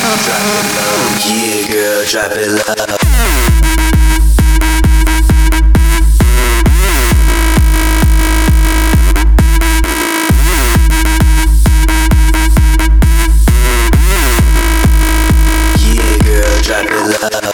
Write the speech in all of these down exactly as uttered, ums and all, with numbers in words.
Drop it low, yeah girl, drop it low. Drop it low.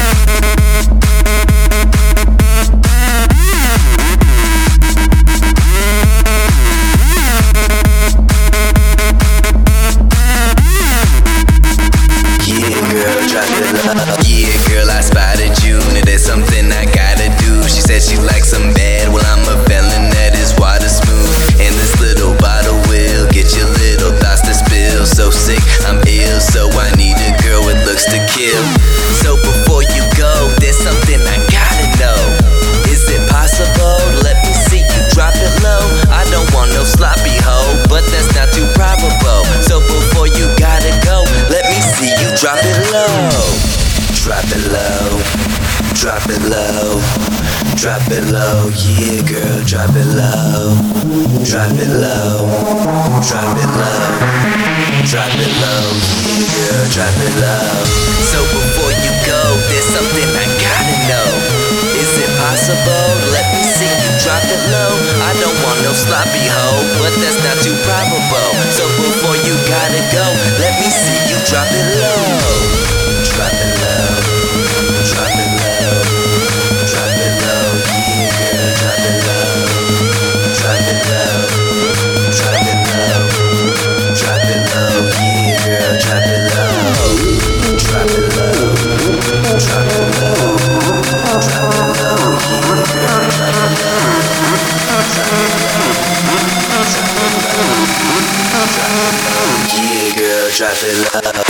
Yeah, girl, I spotted you. Now there's something I gotta do. She said she likes some bad. Well, I'm a felon that is water smooth. And this little bottle will get your little thoughts to spill. So sick, I'm ill, so I need a girl with looks to kill. So before you go, there's something I gotta know. Is it possible? Let me see you drop it low. I don't want no sloppy hoe, but that's not too probable. So before you gotta go, let me see you drop it low. Drop it low, drop it low, drop it low, yeah girl, drop it low. Drop it low, drop it low, drop it low, yeah girl, drop it low. So before you go, there's something I gotta know. Is it possible? Let me see you drop it low. I don't want no sloppy hoe, but that's not too probable. So before you gotta go, let me see you drop it low. Drop it low, drop it low, drop it low, yeah girl, drop it low. Drop it low, drop it low, drop it low, yeah girl, drop it low. Drop it low, drop it low, drop it low, yeah girl, drop it low. Drop it low, drop it low, drop it low, yeah girl, drop it low.